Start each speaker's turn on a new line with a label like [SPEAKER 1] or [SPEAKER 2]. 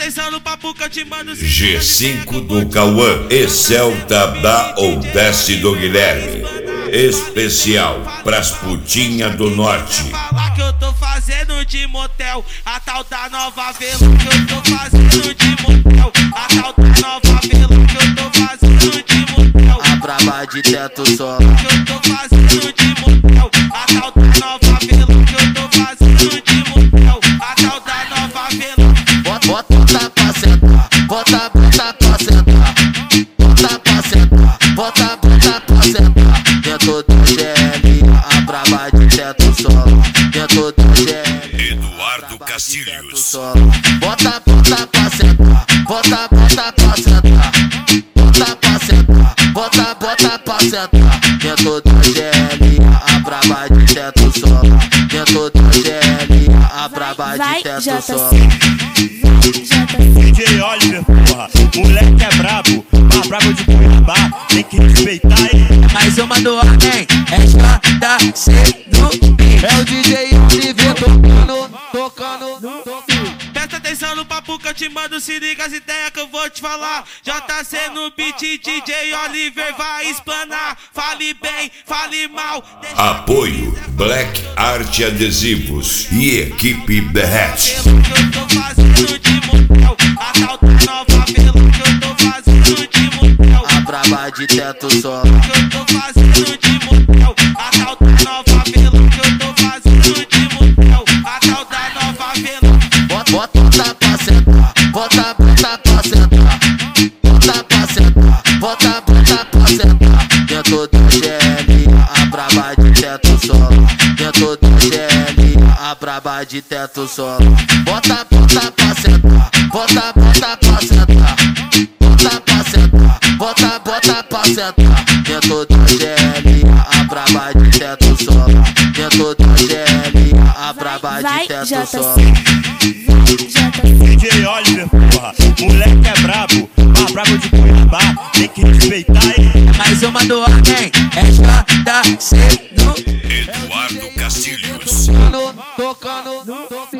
[SPEAKER 1] atenção no papo que eu te mando.
[SPEAKER 2] G5 do Cauã e Celta da Odesse do Guilherme. Especial pras putinhas do norte.
[SPEAKER 1] Falar que eu tô fazendo de motel, a tal da Nova Vela que eu tô fazendo de motel, a tal da Nova Vela que eu tô fazendo de motel,
[SPEAKER 3] a braba de teto solo
[SPEAKER 1] que eu tô fazendo de motel, a tal da Nova Vela que eu tô fazendo de motel, a tal da Nova Vela.
[SPEAKER 3] Bota pra sentar, bota pra sentar, bota pra sentar, bota pra sentar. Dentro do GL, a braba de teto solo. Dentro do GL,
[SPEAKER 2] Eduardo Castilhos.
[SPEAKER 3] Bota pra sentar, bota pra sentar, bota pra sentar, bota pra sentar. Dentro do GL, a braba de teto solo. Dentro do GL, a braba de teto solo.
[SPEAKER 4] DJ Oliver, porra, moleque é brabo, mais brabo de Cuiabá, tem que respeitar ele.
[SPEAKER 3] Mais uma do Arém, é JC no beat. É o DJ Oliver tocando.
[SPEAKER 1] Presta atenção no papo que eu te mando, se liga as ideias que eu vou te falar. JC no beat, DJ Oliver vai explanar. Fale bem, fale mal.
[SPEAKER 2] Apoio Black Art Adesivos e equipe Berret.
[SPEAKER 1] Que eu tô fazendo de motel, a tal da Nova Vela que eu tô fazendo de motel,
[SPEAKER 3] A braba de teto solo.
[SPEAKER 1] que eu tô fazendo de motel, a tal da Nova Vela que eu tô fazendo de motel, a tal da Nova Vela.
[SPEAKER 3] Bota pra sentar, bota pra sentar, bota pra sentar, bota pra sentar. Dentro do GL, a braba de teto solo. Dentro do GL, a braba de teto solo. Bota pra sentar, bota pra sentar, bota pra sentar, bota pra sentar. Dentro do GL, a braba de teto solo. Dentro do GL, a braba de teto solo.
[SPEAKER 4] DJ Oliver, porra, moleque é brabo, mais brabo de Cuiabá, tem que respeitar ele.
[SPEAKER 3] Mais uma do Arém, é JC no
[SPEAKER 2] Eduardo Castilhos.
[SPEAKER 3] tocando.